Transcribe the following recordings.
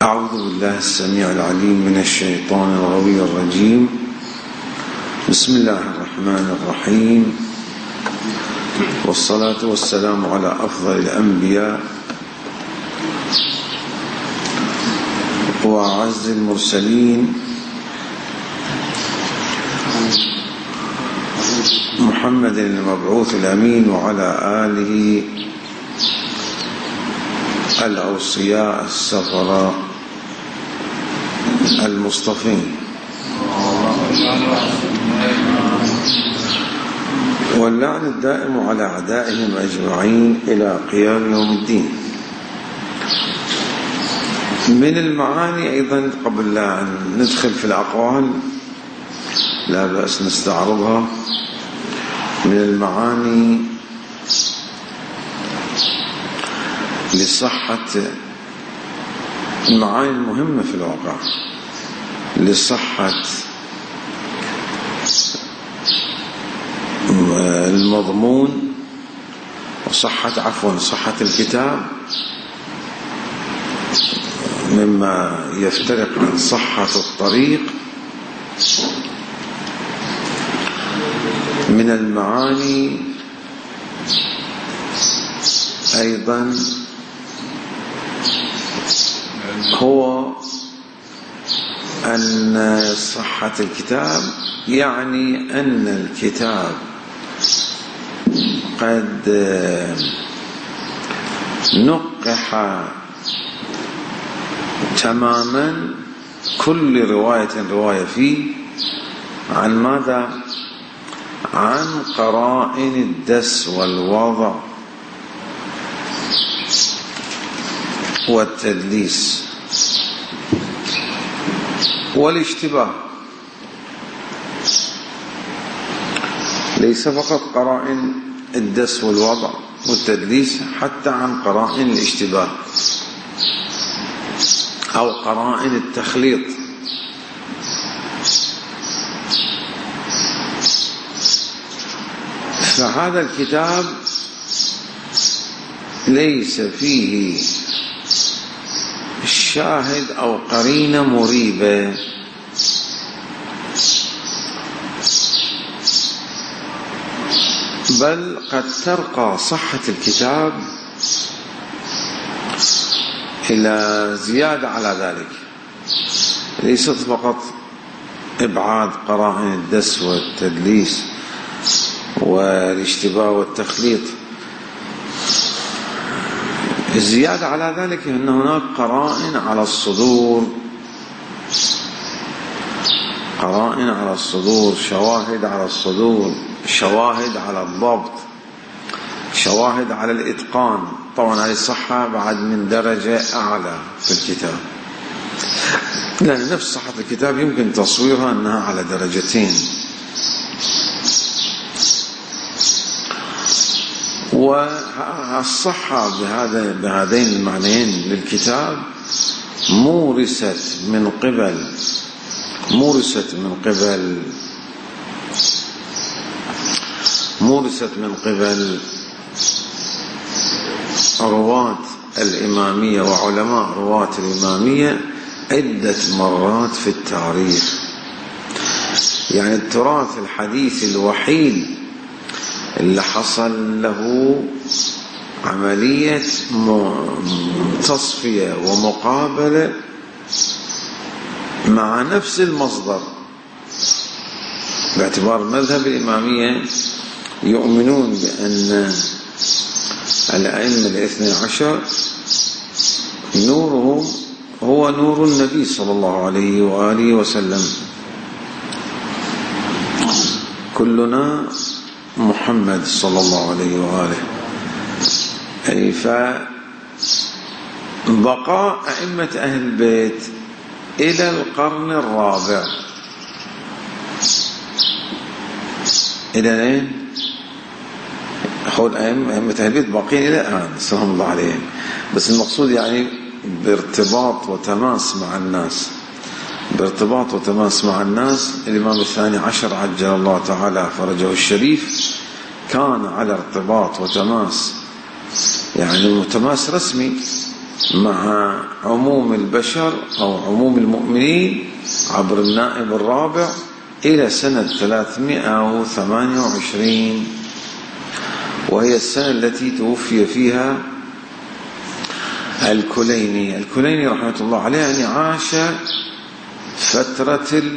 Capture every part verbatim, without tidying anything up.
أعوذ بالله السميع العليم من الشيطان الغوي الرجيم. بسم الله الرحمن الرحيم، والصلاة والسلام على أفضل الأنبياء وأعز المرسلين محمد المبعوث الأمين وعلى آله الأوصياء السفراء المصطفين، واللعن الدائم على أعدائهم أجمعين إلى قيام يوم الدين. من المعاني أيضا قبل أن ندخل في الأقوال لا بأس نستعرضها. من المعاني لصحة المعاني المهمة في الواقع لصحة المضمون وصحة عفوا صحة الكتاب، مما يفترق عن صحة الطريق. من المعاني أيضا هو أن صحة الكتاب يعني أن الكتاب قد نقح تماما كل رواية رواية فيه عن ماذا؟ عن قرائن الدس والوضع والتدليس والاشتباه. ليس فقط قرائن الدس والوضع والتدليس، حتى عن قرائن الاشتباه أو قرائن التخليط. فهذا الكتاب ليس فيه شاهد أو قرينة مريبة، بل قد ترقى صحة الكتاب إلى زيادة على ذلك. ليست فقط إبعاد قرائن الدس والتدليس والاشتباه والتخليط، الزيادة على ذلك أن هناك قرائن على الصدور، قرائن على الصدور، شواهد على الصدور، شواهد على الضبط، شواهد على الإتقان. طبعا هذه الصحة بعد من درجة أعلى في الكتاب، لأن نفس صحة الكتاب يمكن تصويرها أنها على درجتين. والصحة بهذا بهذين المعنيين للكتاب مورست من قبل مورست من قبل مورست من قبل رواة الإمامية وعلماء رواة الإمامية عدة مرات في التاريخ. يعني التراث الحديث الوحيد اللي حصل له عملية تصفية ومقابلة مع نفس المصدر، باعتبار مذهب الإمامية يؤمنون بأن الأئمة الاثني عشر نورهم هو نور النبي صلى الله عليه وآله وسلم. كلنا محمد صلى الله عليه وآله. أي فبقاء أئمة أهل البيت إلى القرن الرابع، إلى الآن حول أئمة أهل البيت باقين إلى الآن سلام الله عليهم. بس المقصود يعني بارتباط وتماس مع الناس، بارتباط وتماس مع الناس. الإمام الثاني عشر عجل الله تعالى فرجه الشريف كان على ارتباط وتماس، يعني متماس رسمي مع عموم البشر أو عموم المؤمنين عبر النائب الرابع إلى سنة ثلاثمائة وثمانية وعشرين، وهي السنة التي توفي فيها الكليني. الكليني رحمة الله عليه يعني عاش فترة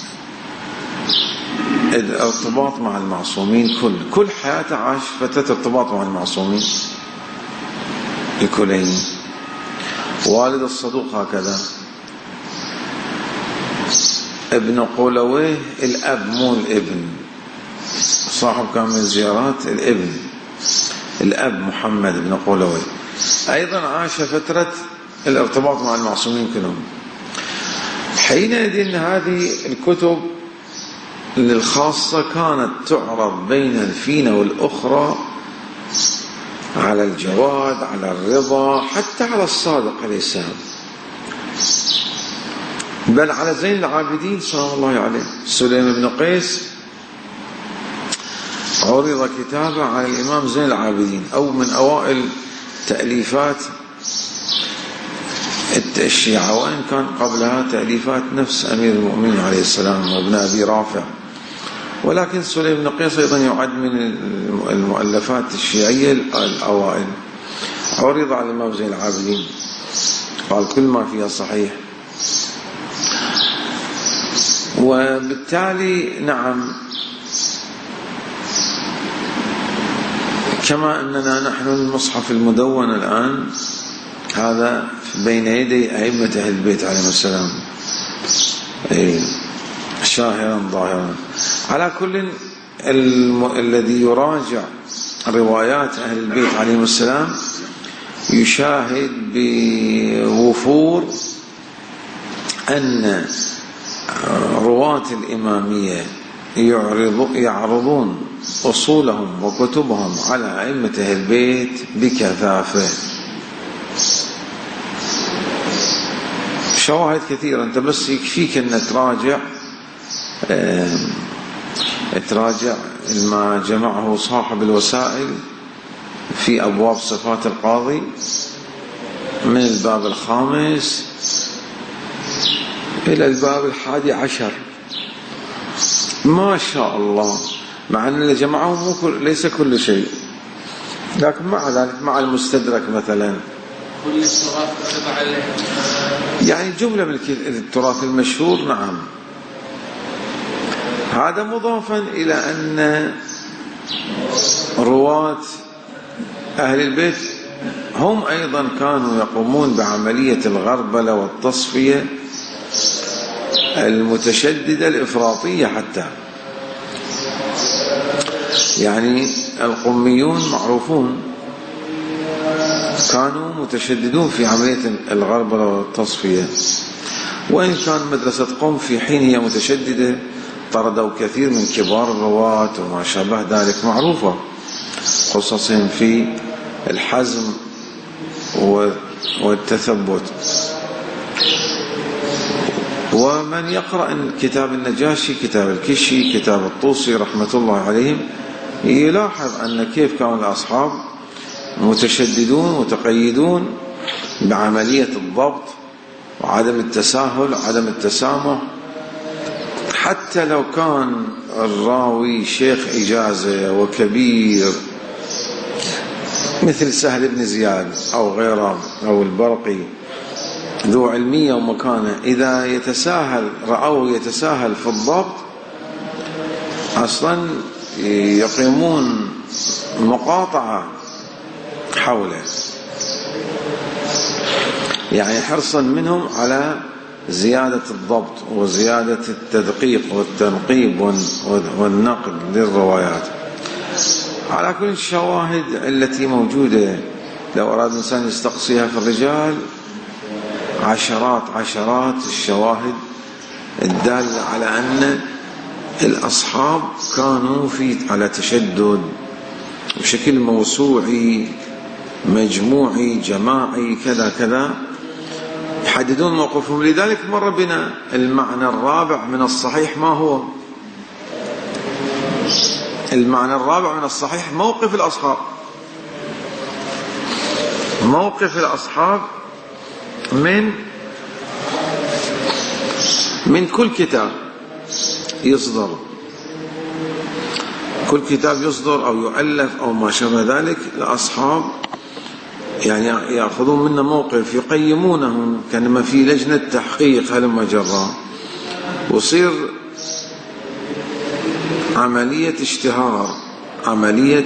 الارتباط مع المعصومين، كل كل حياته عاش فترة ارتباط مع المعصومين. الكليني والد الصدوق هكذا. ابن قولويه الأب مو الابن، صاحب كامل الزيارات الابن، الأب محمد بن قولويه أيضا عاش فترة الارتباط مع المعصومين كلهم. حينئذ هذه الكتب الخاصة كانت تعرض بين الفينة والأخرى على الجواد، على الرضا، حتى على الصادق عليه السلام، بل على زين العابدين سلام الله عليه. سليم بن قيس عرض كتابه على الإمام زين العابدين، أو من أوائل تأليفات الشيعة، وإن كان قبلها تأليفات نفس أمير المؤمنين عليه السلام وابن أبي رافع، ولكن سليم بن قيس أيضا يعد من المؤلفات الشيعية الأوائل. عرض على الإمام زين العابدين، قال كل ما فيها صحيح. وبالتالي نعم، كما أننا نحن المصحف المدون الآن هذا بين يدي أئمة أهل البيت عليهم السلام شاهرا ظاهرا. على كل الذي يراجع روايات أهل البيت عليهم السلام يشاهد بوفور أن رواة الإمامية يعرضون أصولهم وكتبهم على أئمة أهل البيت بكثافة. شواهد كثيرة، أنت بس يكفيك أن تراجع تراجع ما جمعه صاحب الوسائل في أبواب صفات القاضي من الباب الخامس إلى الباب الحادي عشر، ما شاء الله، مع أن اللي جمعه ليس كل شيء، لكن مع ذلك مع المستدرك مثلا كل التراث يعني جملة من التراث المشهور. نعم، هذا مضافا إلى أن رواة أهل البيت هم أيضا كانوا يقومون بعملية الغربلة والتصفية المتشددة الإفراطية حتى. يعني القميون معروفون كانوا متشددون في عملية الغربلة والتصفية، وإن كان مدرسة قم في حين هي متشددة طردوا كثير من كبار الرواة وما شابه ذلك، معروفة قصصهم في الحزم والتثبت. ومن يقرأ كتاب النجاشي، كتاب الكشي، كتاب الطوسي رحمة الله عليهم يلاحظ أن كيف كانوا الأصحاب متشددون متقيدون بعملية الضبط وعدم التساهل وعدم التسامح. حتى لو كان الراوي شيخ إجازة وكبير مثل سهل بن زياد أو غيره أو البرقي ذو علمية ومكانة، إذا يتساهل رأوه يتساهل في الضبط أصلا يقيمون مقاطعة حوله، يعني حرصا منهم على زيادة الضبط وزيادة التدقيق والتنقيب والنقد للروايات. على كل الشواهد التي موجودة لو أراد الإنسان يستقصيها في الرجال عشرات عشرات الشواهد الدالة على أن الأصحاب كانوا في على تشدد بشكل موسوعي مجموعي جماعي كذا كذا، يحددون موقفهم. لذلك مر بنا المعنى الرابع من الصحيح. ما هو المعنى الرابع من الصحيح؟ موقف الأصحاب. موقف الأصحاب من من كل كتاب يصدر، كل كتاب يصدر أو يؤلف أو ما شابه ذلك، الأصحاب يعني يأخذون منه موقف، يقيمونه كأنما في لجنة تحقيق هلما جرى، وصير عملية اشتهار، عملية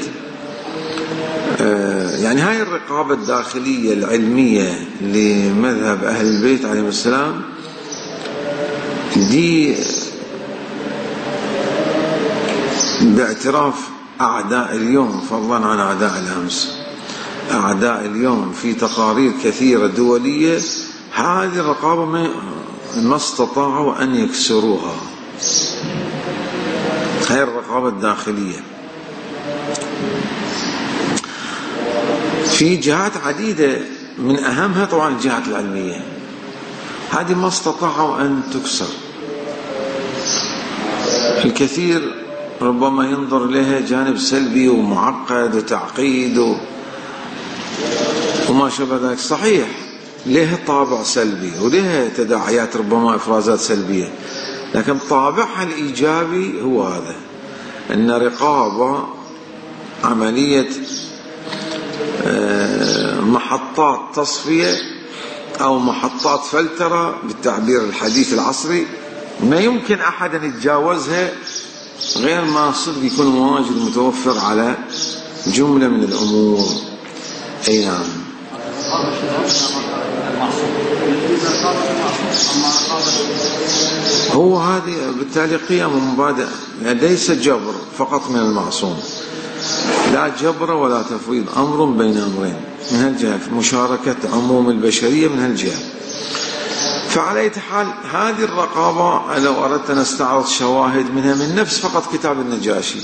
آه يعني هاي الرقابة الداخلية العلمية لمذهب أهل البيت عليهم السلام دي باعتراف أعداء اليوم فضلا عن أعداء الأمس. أعداء اليوم في تقارير كثيرة دولية هذه الرقابة ما استطاعوا أن يكسروها، هاي الرقابة الداخلية. في جهات عديدة من أهمها طبعا الجهات العلمية، هذه ما استطاعوا أن تكسر. الكثير ربما ينظر لها جانب سلبي ومعقد وتعقيد و... وما شابه ذلك، صحيح لها طابع سلبي ولها تداعيات ربما إفرازات سلبية، لكن طابعها الإيجابي هو هذا، أن رقابة عملية محطات تصفية أو محطات فلترة بالتعبير الحديث العصري ما يمكن أحد أن يتجاوزها غير ما صدق يكون مواجد متوفر على جملة من الأمور. أي نعم. هو هذه بالتالي قيم مبادئ، ليس جبر فقط من المعصوم، لا جبر ولا تفويض، أمر بين أمرين من هالجهة، مشاركة عموم البشرية من هالجهة. فعلى أي حال هذه الرقابة لو أردت أن أستعرض شواهد منها من نفس فقط كتاب النجاشي،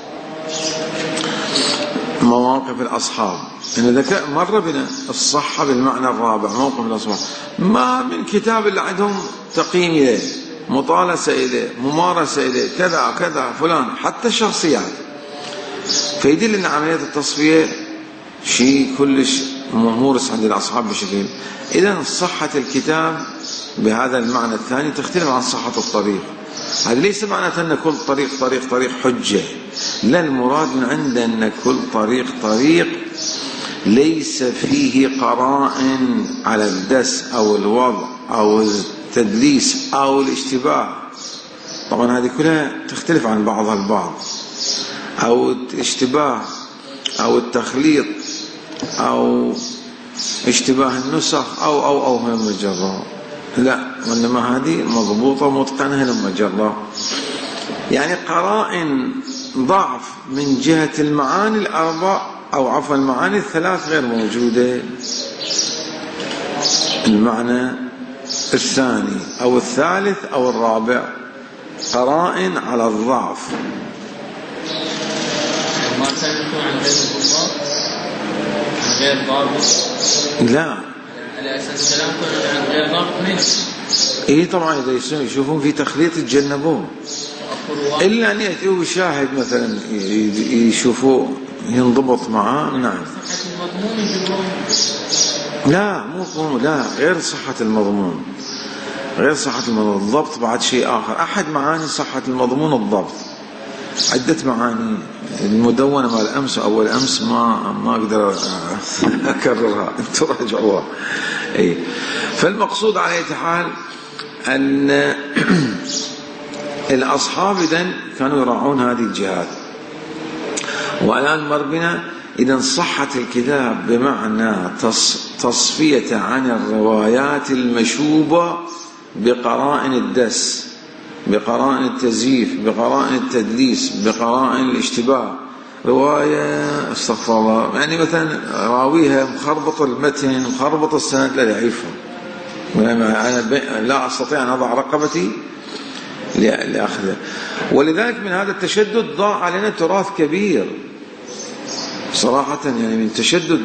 مواقف الأصحاب، إن ذكاء مر بنا الصحة بالمعنى الرابع، موقف الأصحاب ما من كتاب اللي عندهم تقييم إليه، مطالسة إليه، ممارسة إليه، كذا كذا فلان، حتى الشخصيات. فيدل أن عملية التصفية شيء كلش ممورس عند الأصحاب بشكل. إذا صحة الكتاب بهذا المعنى الثاني تختلف عن صحة الطريق. هذا ليس معناته أن كل طريق طريق طريق حجة، لا، المراد من عند أن كل طريق طريق ليس فيه قرائن على الدس أو الوضع أو التدليس أو الاشتباه. طبعا هذه كلها تختلف عن بعضها البعض، أو الاشتباه أو التخليط أو اشتباه النسخ أو أو أو هم مجرى، لا، وإنما هذه مضبوطة متقنة لما جرى. يعني قرائن ضعف من جهة المعاني الأربع أو عفوا المعاني الثلاث غير موجودة. المعنى الثاني أو الثالث أو الرابع قرائن على الضعف. ما كان يكون عن غير الضباط عن غير ضابط؟ لا، على أساس الكلام كله عن غير ضابط منه. إيه طبعا إذا يشوفون في تخليط يتجنبون، إلا أن يأتوا شاهد مثلا يشوفوا ينضبط معاه. نعم. صحة المضمون يجبرون؟ لا، مو لا، غير صحة المضمون، غير صحة المضمون. الضبط بعد شيء آخر. أحد معاني صحة المضمون الضبط، عدة معاني. المدونة مال أمس أول أمس ما ما أقدر أكررها، أنتم راجعوها. إيه. فالمقصود على أي حال أن الأصحاب إذن كانوا يراعون هذه الجهات. والآن مر بنا إذن صحة الكتاب بمعنى تصفية عن الروايات المشوبة بقرائن الدس، بقرائن التزييف، بقرائن التدليس، بقرائن الاشتباه. رواية استغفر الله يعني مثلا راويها مخربط المتن مخربط السند لا يعرفه، أنا لا أستطيع أن أضع رقبتي لأخذه. ولذلك من هذا التشدد ضاع علينا تراث كبير صراحة، يعني من تشدد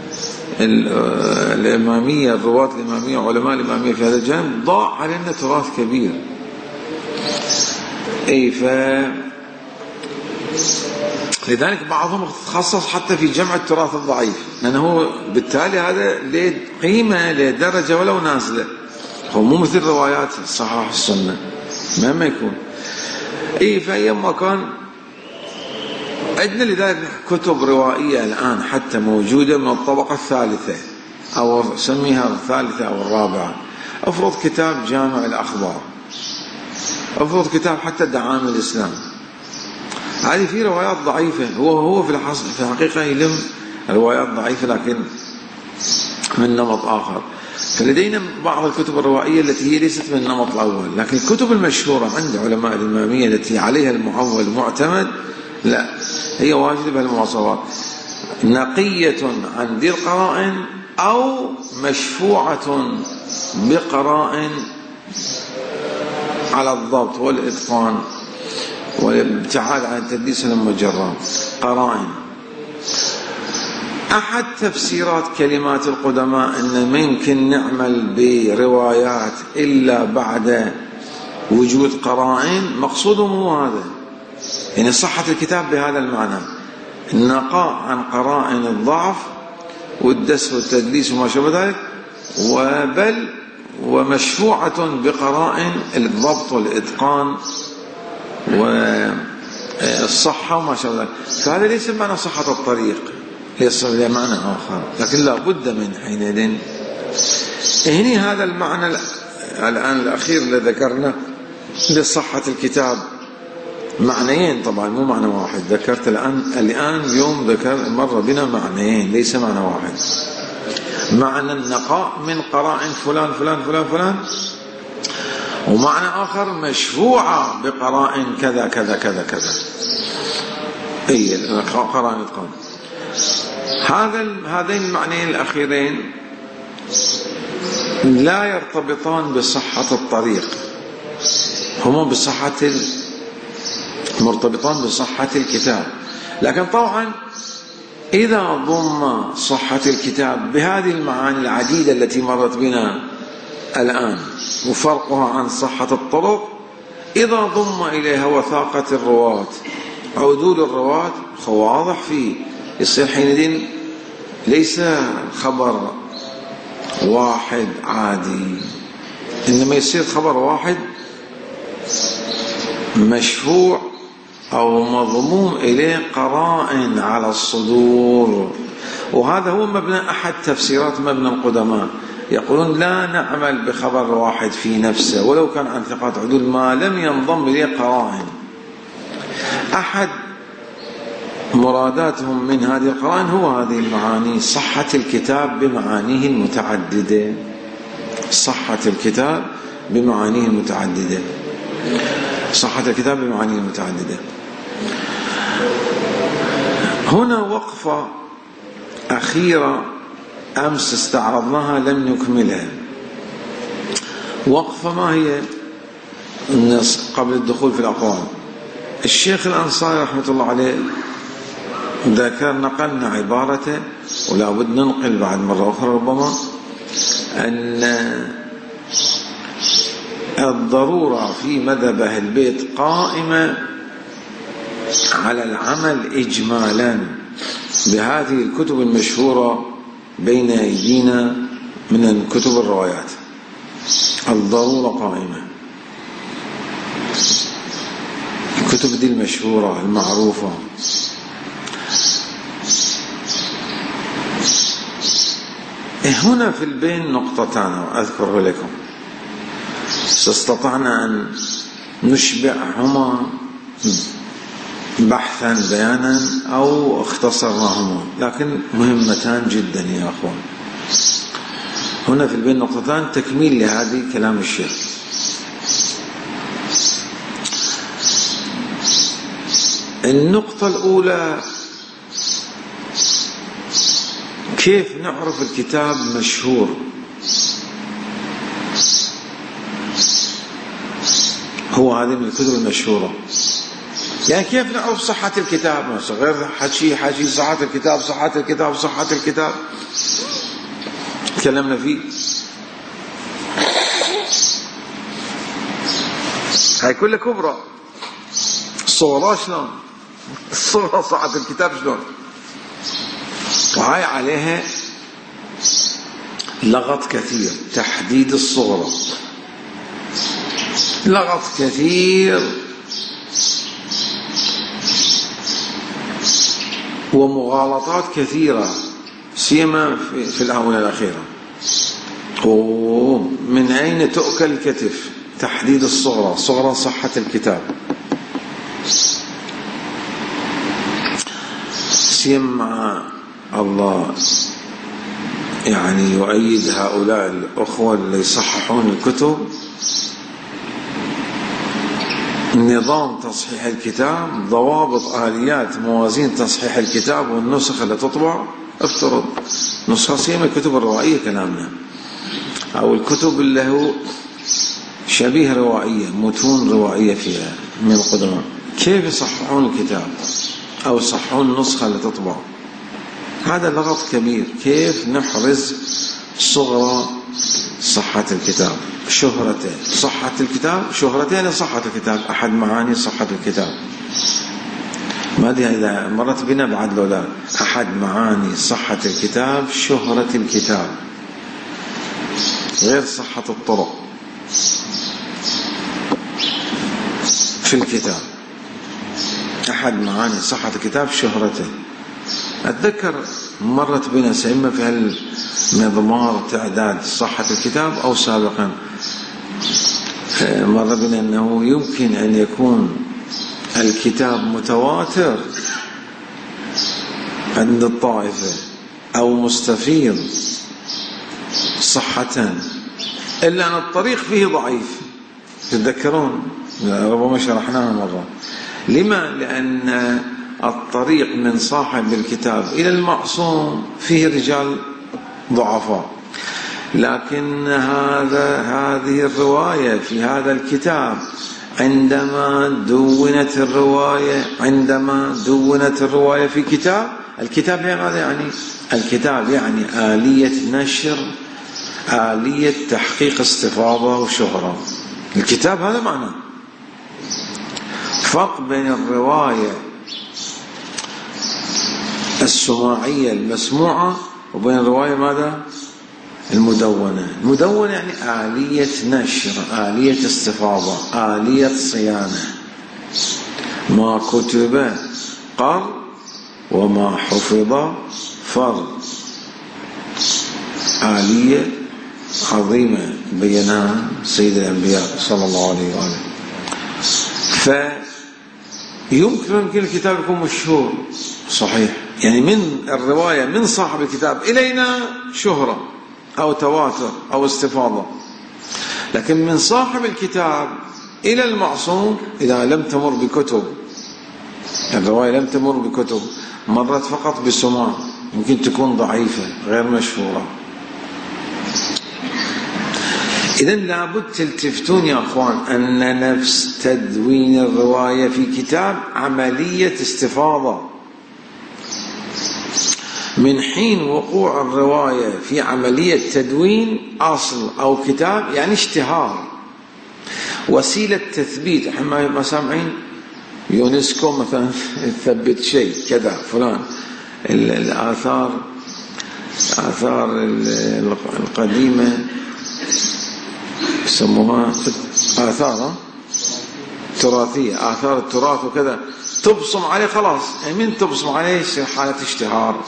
الإمامية، الرواة الإمامية، علماء الإمامية في هذا الجانب ضاع علينا تراث كبير. أي ف لذلك بعضهم تخصص حتى في جمع التراث الضعيف، لأنه بالتالي هذا له قيمة له درجة ولو نازلة، هو مو مثل روايات الصحاح السنة مهما يكون. اي في اي مكان عندنا لذلك كتب روائية الآن حتى موجودة من الطبقة الثالثة أو سميها الثالثة أو الرابعة. أفرض كتاب جامع الأخبار، أفرض كتاب حتى دعائم الإسلام، هذه في روايات ضعيفة. هو هو في في الحقيقة يلم روايات ضعيفة لكن من نمط آخر. فلدينا بعض الكتب الروائية التي هي ليست من النمط الأول، لكن الكتب المشهورة عند علماء الإمامية التي عليها المعول معتمد لا، هي واجدة بهالمواصفات، نقية عن ذي القرائن أو مشفوعة بقرائن على الضبط والإتقان والابتعاد عن التدليس المجرد. قرائن. أحد تفسيرات كلمات القدماء أن ما يمكن نعمل بروايات إلا بعد وجود قرائن، مقصودهم هو هذا، يعني صحة الكتاب بهذا المعنى، النقاء عن قرائن الضعف والدس والتدليس وما شابه ذلك، وبل ومشفوعة بقرائن الضبط والإتقان والصحة وما شابه ذلك. فهذا ليس معنى صحة الطريق، ليس له معنى آخر، لكن لا بد من حينئذ هني هذا المعنى الآن الأخير اللي ذكرنا لصحة الكتاب معنيين، طبعا مو معنى واحد. ذكرت الآن الآن اليوم ذكر مر بنا معنيين ليس معنى واحد. معنى النقاء من قرائن فلان فلان فلان فلان، ومعنى آخر مشفوعة بقرائن كذا كذا كذا كذا. أي قرائن القرآن. هذا هذين المعنيين الأخيرين لا يرتبطان بصحة الطريق، هما بصحة مرتبطان بصحة الكتاب. لكن طبعا إذا ضم صحة الكتاب بهذه المعاني العديدة التي مرت بنا الآن وفرقها عن صحة الطرق، إذا ضم إليها وثاقة الرواة عدول الرواة، واضح فيه يصير حينئذ ليس خبر واحد عادي، إنما يصير خبر واحد مشفوع أو مضموم إليه قرائن على الصدور. وهذا هو مبنى أحد تفسيرات مبنى القدماء، يقولون لا نعمل بخبر واحد في نفسه ولو كان عن ثقات عدول ما لم ينضم إليه قرائن. أحد مراداتهم من هذه القرائن هو هذه المعاني، صحة الكتاب بمعانيه المتعددة، صحة الكتاب بمعانيه المتعددة، صحة الكتاب بمعانيه المتعددة. هنا وقفة أخيرة أمس استعرضناها لم نكملها. وقفة ما هي؟ قبل الدخول في الأقوال، الشيخ الأنصاري رحمة الله عليه ذكر نقلنا عبارته، ولا بد ننقل بعد مرة أخرى ربما، أن الضرورة في مذهب أهل البيت قائمة على العمل إجمالا بهذه الكتب المشهورة بين أيدينا من كتب الروايات. الضرورة قائمة، الكتب دي المشهورة المعروفة. هنا في البين نقطتان أذكره لكم، استطعنا أن نشبعهما بحثا بيانا أو اختصرناهما، لكن مهمتان جدا يا أخوان. هنا في البين نقطتان تكميل لهذه كلام الشيخ. النقطة الأولى، كيف نعرف الكتاب مشهور؟ هو هذه من الكتب المشهورة، يعني كيف نعرف صحة الكتاب؟ مثلا غير حكي حكي صحة الكتاب صحة الكتاب صحة الكتاب تكلمنا فيه، هاي كلها كبرى. الصورة شلون؟ الصغرى صحة الكتاب شلون؟ وهاي عليها لغط كثير. تحديد الصغرى لغط كثير ومغالطات كثيرة، سيما في الآونة الأخيرة. ومن أين تؤكل الكتف؟ تحديد الصغرى، صغرى صحة الكتاب. سيما الله يعني يؤيد هؤلاء الأخوة اللي يصححون الكتب. نظام تصحيح الكتاب، ضوابط، آليات، موازين تصحيح الكتاب والنسخ اللي تطبع. افترض نسخة سيما الكتب الروائية كلامنا، أو الكتب اللي هو شبيه روائية، متون روائية فيها من القدماء، كيف يصححون الكتاب أو يصححون النسخة اللي تطبع؟ هذا لغط كبير. كيف نحرز صغرى صحة الكتاب؟ شهرتين صحة الكتاب، شهرتين صحة الكتاب، أحد معاني صحة الكتاب. ما أدري إذا مرت بنا بعد لو لا. أحد معاني صحة الكتاب شهرة الكتاب، غير صحة الطرق في الكتاب. أحد معاني صحة الكتاب شهرته. أتذكر مرت بنا سيما في هالمضمار تعداد صحة الكتاب أو سابقا مر بنا أنه يمكن أن يكون الكتاب متواتر عند الطائفة أو مستفيض صحة، إلا أن الطريق فيه ضعيف. تتذكرون ربما شرحناها مرة. لما؟ لأن الطريق من صاحب الكتاب إلى المعصوم فيه رجال ضعفاء، لكن هذا هذه الرواية في هذا الكتاب عندما دونت الرواية عندما دونت الرواية في كتاب الكتاب ماذا يعني؟ الكتاب يعني آلية نشر، آلية تحقيق استفاضة وشهرة. الكتاب هذا معناه. فرق بين الرواية السماعية المسموعة وبين الرواية ماذا؟ المدونة. المدونة يعني آلية نشر، آلية استفاضة، آلية صيانة. ما كتب قر وما حفظ فر. آلية عظيمة بينها سيد الأنبياء صلى الله عليه وآله. فيمكن يمكن الكتاب يكون مشهور صحيح، يعني من الرواية من صاحب الكتاب إلينا شهرة أو تواتر أو استفاضة، لكن من صاحب الكتاب إلى المعصوم إذا لم تمر بكتب، الرواية لم تمر بكتب، مرت فقط بسماع، ممكن تكون ضعيفة غير مشهورة. إذن لابد تلتفتون يا أخوان أن نفس تدوين الرواية في كتاب عملية استفاضة. من حين وقوع الرواية في عملية تدوين أصل أو كتاب يعني اشتهار، وسيلة تثبيت. احنا ما سامعين يونسكو مثلا تثبت شيء كذا فلان. الآثار آثار القديمة يسموها آثار تراثية، آثار التراث وكذا، تبصم عليه خلاص. يعني من تبصم عليه حالة اشتهار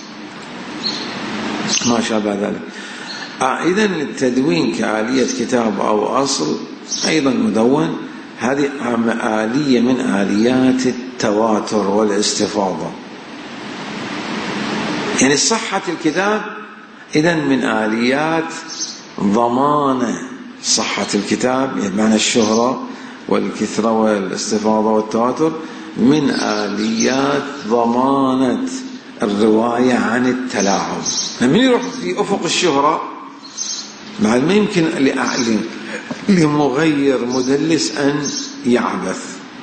ما شابه ذلك. إذن التدوين كآلية كتاب أو أصل أيضا مدون، هذه آلية من آليات التواتر والاستفاضة. يعني صحة الكتاب إذن من آليات ضمان صحة الكتاب، يعني معنى الشهرة والكثرة والاستفاضة والتواتر، من آليات ضمانة الرواية عن التلاعب. من يروح في أفق الشهرة مع ما يمكن لمغير مدلس أن يعبث،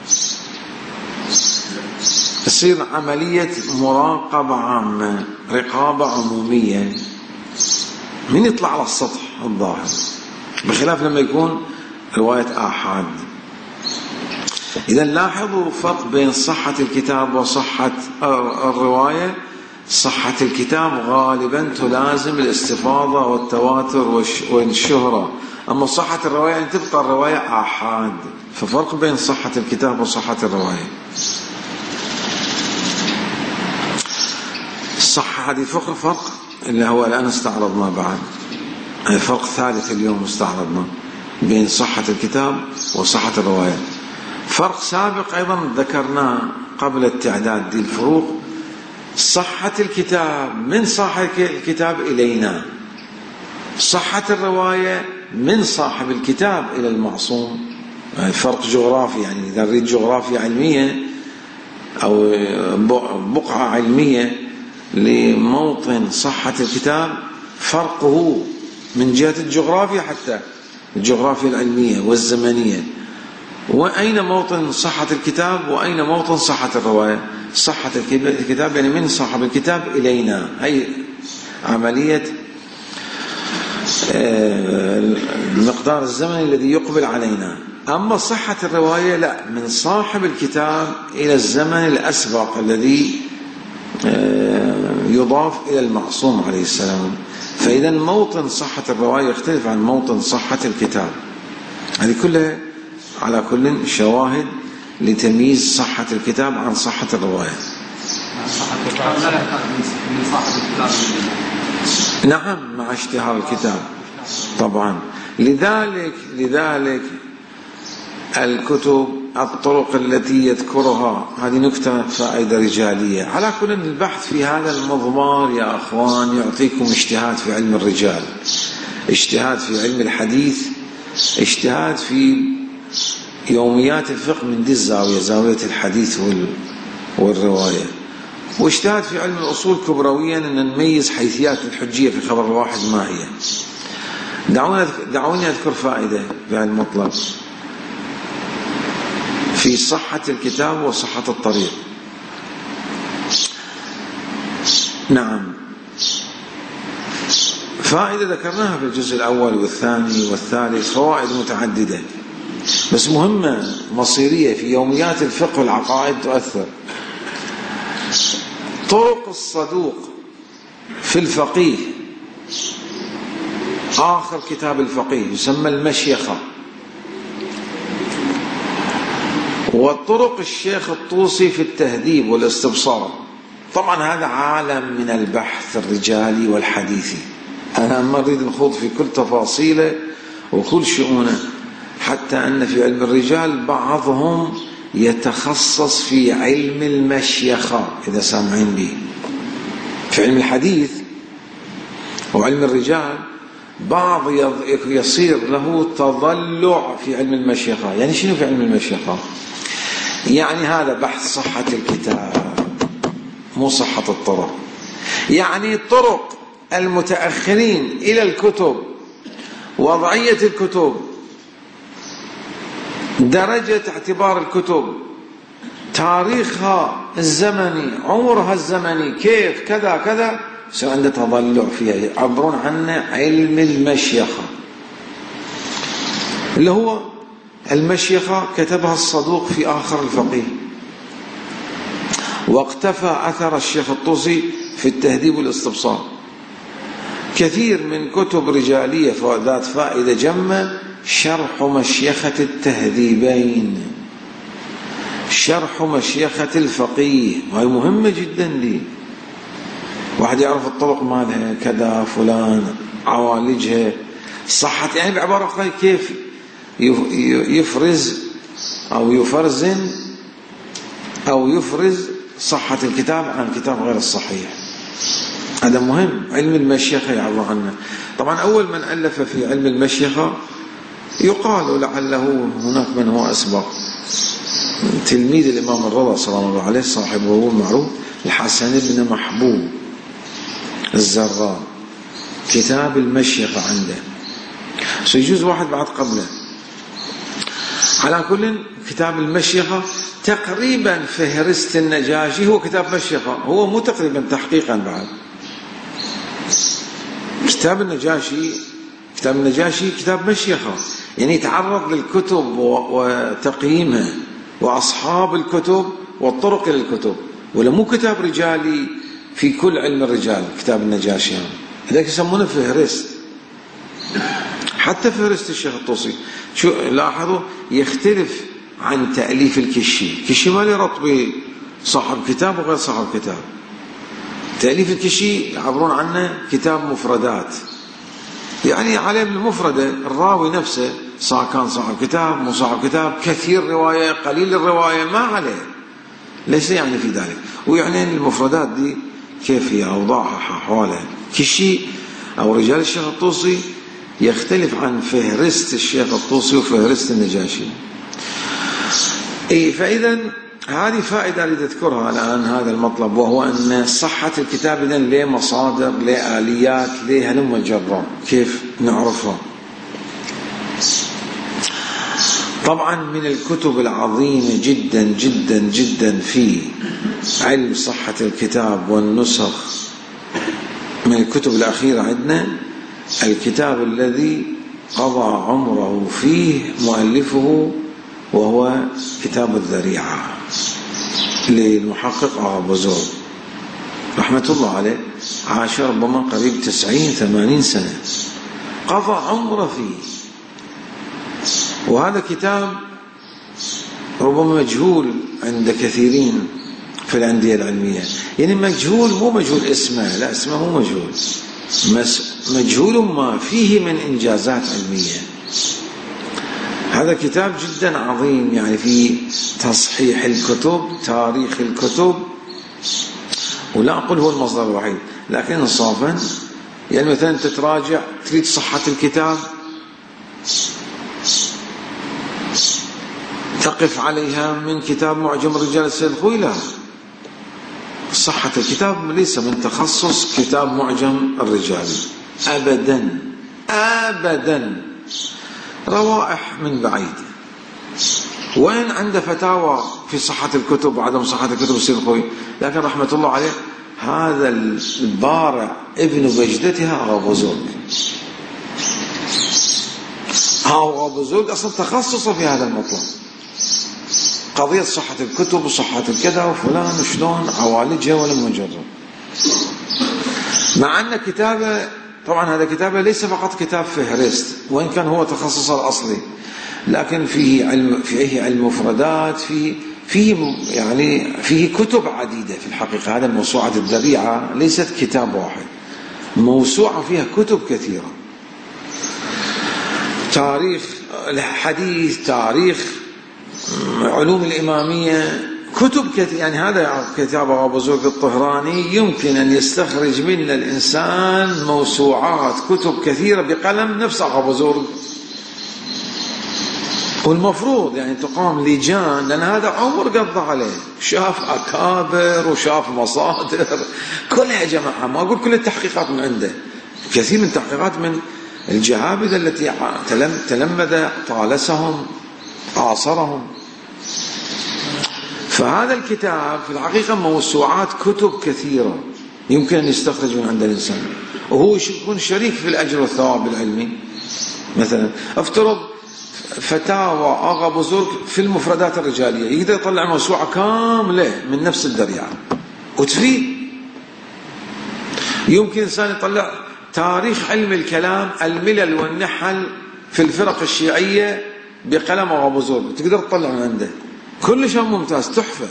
تصير عملية مراقبة عامة، رقابة عمومية، من يطلع على السطح الظاهر، بخلاف لما يكون رواية آحاد. إذا لاحظوا فرق بين صحة الكتاب وصحة الرواية. صحة الكتاب غالبا تلازم الاستفاضة والتواتر والشهرة، أما صحة الرواية أن تبقى الرواية آحاد. ففرق بين صحة الكتاب وصحة الرواية. الصحة هذه فقر فرق اللي هو الآن استعرضنا بعد، فرق ثالث اليوم استعرضنا بين صحة الكتاب وصحة الرواية. فرق سابق أيضا ذكرناه قبل التعداد دي الفروق. صحة الكتاب من صاحب الكتاب إلينا، صحة الرواية من صاحب الكتاب إلى المعصوم. فرق جغرافي، يعني إذا نريد جغرافيا علمية أو بقعة علمية لموطن صحة الكتاب، فرقه من جهة الجغرافيا حتى الجغرافيا العلمية والزمنية، وأين موطن صحة الكتاب وأين موطن صحة الرواية. صحة الكتاب يعني من صاحب الكتاب إلينا، أي عملية المقدار الزمني الذي يقبل علينا. أما صحة الرواية لا، من صاحب الكتاب إلى الزمن الأسبق الذي يضاف إلى المعصوم عليه السلام. فإذا موطن صحة الرواية يختلف عن موطن صحة الكتاب. هذه كلها على كل شواهد لتمييز صحة الكتاب عن صحة الرواية. نعم، مع اشتهار الكتاب طبعا. لذلك لذلك الكتب الطرق التي يذكرها، هذه نكتة فائدة رجالية. على كل البحث في هذا المضمار يا أخوان يعطيكم اجتهاد في علم الرجال، اجتهاد في علم الحديث، اجتهاد في يوميات الفقه من دي الزاوية، زاوية الحديث والرواية، واجتهاد في علم الأصول كبرويا أن نميز حيثيات الحجية في خبر الواحد ما هي. دعوني دعوني أذكر فائدة في علم المطلق في صحة الكتاب وصحة الطريق. نعم، فائدة ذكرناها في الجزء الأول والثاني والثالث، فوائد متعددة بس مهمة مصيرية في يوميات الفقه والعقائد تؤثر. طرق الصدوق في الفقيه، آخر كتاب الفقيه يسمى المشيخة، وطرق الشيخ الطوسي في التهذيب والاستبصار. طبعا هذا عالم من البحث الرجالي والحديثي، أنا ما أريد نخوض في كل تفاصيله وكل شؤونه، حتى أن في علم الرجال بعضهم يتخصص في علم المشيخة إذا سامعين به. في علم الحديث وعلم الرجال بعض يصير له تضلع في علم المشيخة. يعني شنو في علم المشيخة؟ يعني هذا بحث صحة الكتاب مو صحة الطرق. يعني طرق المتأخرين إلى الكتب، وضعية الكتب، درجة اعتبار الكتب، تاريخها الزمني، عمرها الزمني، كيف كذا كذا، يصير عنده تضلع فيها، يعبرون عنه علم المشيخة، اللي هو المشيخة كتبها الصدوق في آخر الفقيه، واقتفى أثر الشيخ الطوسي في التهذيب والاستبصار. كثير من كتب رجالية ذات فائدة جمة شرح مشيخة التهذيبين، شرح مشيخة الفقيه، وهي مهمة جدا لي. واحد يعرف الطرق مالها كذا، فلان عوالجها، صحة، يعني بعبارة أخرى كيف يفرز أو يفرزن أو يفرز صحة الكتاب عن الكتاب غير الصحيح. هذا مهم. علم المشيخة يعرض عنه. طبعا أول من ألف في علم المشيخة يقال لعله هناك من هو أسبق، تلميذ الإمام الرضا صلى الله عليه، صاحبه المعروف الحسن بن محبوب الزرار، كتاب المشيخة عنده، سيجوز واحد بعد قبله. على كل كتاب المشيخة تقريبا فهرست النجاشي هو كتاب مشيخة، هو مو تقريبا تحقيقا بعد. كتاب النجاشي كتاب النجاشي كتاب مشيخة، يعني يتعرض للكتب وتقييمها وأصحاب الكتب والطرق إلى الكتب، ولا مو كتاب رجالي في كل علم الرجال كتاب النجاشي، لذلك يسمونه فهرست. حتى فهرست الشيخ الطوسي شو لاحظوا يختلف عن تأليف الكشي. الكشي ما لي ربط بصاحب كتاب وغير صاحب كتاب. تأليف الكشي يعبرون عنه كتاب مفردات، يعني عليه بالمفردة الراوي نفسه سواء كان صاحب كتاب مو صاحب كتاب، كثير رواية قليل الرواية ما عليه، ليس يعني في ذلك. ويعني المفردات دي كيف هي أوضاعها حوالها. كشي أو رجال الشيخ الطوسي يختلف عن فهرست الشيخ الطوسي وفهرست النجاشي. اي فإذا هذه فائدة أريد أذكرها الآن، هذا المطلب، وهو أن صحة الكتاب إذن له مصادر، له آليات، له هلم جرا، كيف نعرفها؟ طبعا من الكتب العظيمة جدا جدا جدا في علم صحة الكتاب والنسخ، من الكتب الأخيرة عندنا الكتاب الذي قضى عمره فيه مؤلفه، وهو كتاب الذريعة للمحقق أبو زور رحمة الله عليه، عاش ربما قريب تسعين ثمانين سنة، قضى عمره فيه. وهذا كتاب ربما مجهول عند كثيرين في الأندية العلمية، يعني مجهول مو مجهول اسمه، لا اسمه مو مجهول، مجهول ما فيه من إنجازات علمية. هذا كتاب جدا عظيم، يعني في تصحيح الكتب، تاريخ الكتب، ولا أقول هو المصدر الوحيد، لكن إنصافا يعني مثلا تتراجع تريد صحة الكتاب تقف عليها من كتاب معجم الرجال السيد الخوئي، لا، صحة الكتاب ليس من تخصص كتاب معجم الرجال أبدا أبدا، روائح من بعيد. وين عنده فتاوى في صحة الكتب وعدم صحة الكتب السيد الخوئي، لكن رحمة الله عليه هذا البارع ابن بجدتها أبو زرق. هو أبو زرق أصلا تخصصه في هذا المطلب، قضية صحة الكتب وصحة الكذا وفلان وشلون عوالجها ولا مجرد. مع أن كتابه طبعا هذا كتابه ليس فقط كتاب فهرست، وإن كان هو تخصصه الأصلي، لكن فيه علم، فيه علم مفردات، فيه فيه يعني فيه كتب عديدة في الحقيقة. هذا الموسوعة الذريعة ليست كتاب واحد، موسوعة فيها كتب كثيرة، تاريخ الحديث، تاريخ علوم الإمامية، كتب كثير. يعني هذا كتاب أبو زرق الطهراني يمكن أن يستخرج منه الإنسان موسوعات كتب كثيرة بقلم نفس أبو زرق. والمفروض يعني تقام لجان، لأن هذا عمر قضى عليه، شاف أكابر وشاف مصادر كلها يا جماعة، ما أقول كل التحقيقات من عنده، كثير من التحقيقات من الجهابذة التي تلمذ طالسهم عاصرهم. فهذا الكتاب في الحقيقة موسوعات كتب كثيرة يمكن أن يستخرج من عند الإنسان، وهو يكون شريك في الأجر والثواب العلمي. مثلا افترض فتاوى أغا أبو زرق في المفردات الرجالية، يقدر يطلع موسوعة كاملة من نفس الذريعة وتفيد. يمكن إنسان يطلع تاريخ علم الكلام، الملل والنحل في الفرق الشيعية بقلم أبو زرق، تقدر تطلع من عنده كل شيء ممتاز، تحفة.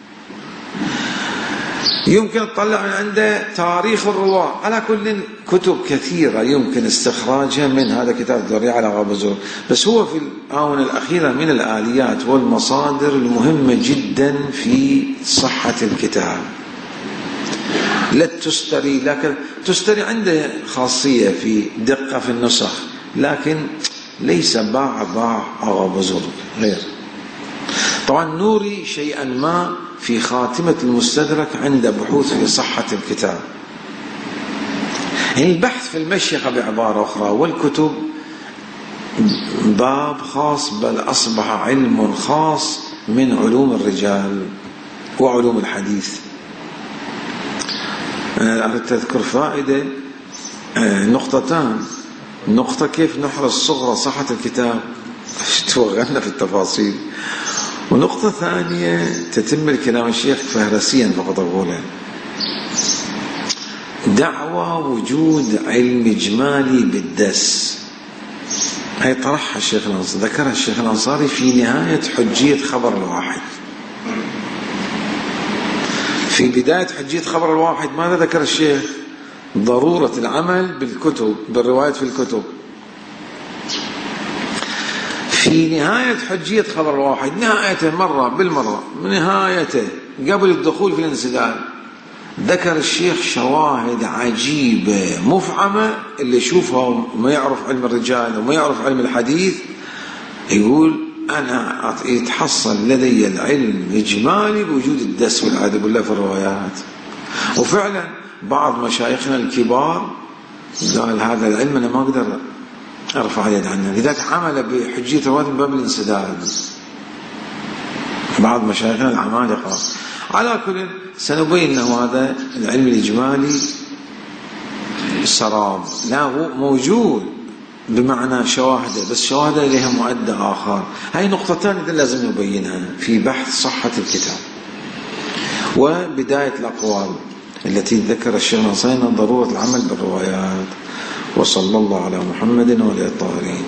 يمكن تطلع من عنده تاريخ الرواة، على كل كتب كثيرة يمكن استخراجها من هذا كتاب الذريعة على أبو زرق. بس هو في الآونة الأخيرة من الآليات والمصادر المهمة جدا في صحة الكتاب. لا تستري، لكن تستري عنده خاصية في دقة في النسخ، لكن ليس باع باع أبو زرق غير. طبعا نوري شيئا ما في خاتمة المستدرك عند بحوث في صحة الكتاب. البحث في المشيخة بعبارة أخرى، والكتب باب خاص، بل أصبح علم خاص من علوم الرجال وعلوم الحديث. أنا أردت أذكر فائدة، نقطتان. نقطة كيف نحرص صغرى صحة الكتاب، توغلنا في التفاصيل. ونقطة ثانية تتم الكلام الشيخ فهرسيا فقط أقوله، دعوى وجود علم إجمالي بالدس، هي طرحها الشيخ الأنصاري، ذكرها الشيخ الأنصاري في نهاية حجية خبر الواحد. في بداية حجية خبر الواحد ماذا ذكر الشيخ؟ ضرورة العمل بالكتب، بالروايات في الكتب. في نهاية حجية خبر الواحد، نهايته مرة بالمرة، من نهايته قبل الدخول في الانسداد، ذكر الشيخ شواهد عجيبة مفعمة، اللي يشوفها وما يعرف علم الرجال وما يعرف علم الحديث يقول أنا يتحصل لدي العلم إجمالي بوجود الدس والعياذ بالله في الروايات. وفعلا بعض مشايخنا الكبار قال هذا العلم أنا ما أقدر أرفع يد عنه، لذلك عمل بحجية رواية من باب الانسداد بعض مشايخنا العمالقة. على كل سنبين له هذا العلم الإجمالي سراب، لا هو موجود بمعنى شواهده، بس شواهده لها مؤدى آخر. هاي نقطتان لازم نبينها في بحث صحة الكتاب. وبداية الأقوال التي ذكر الشيخ الأنصاري ضرورة العمل بالروايات. وصلى الله على محمد وعلى آله الطاهرين.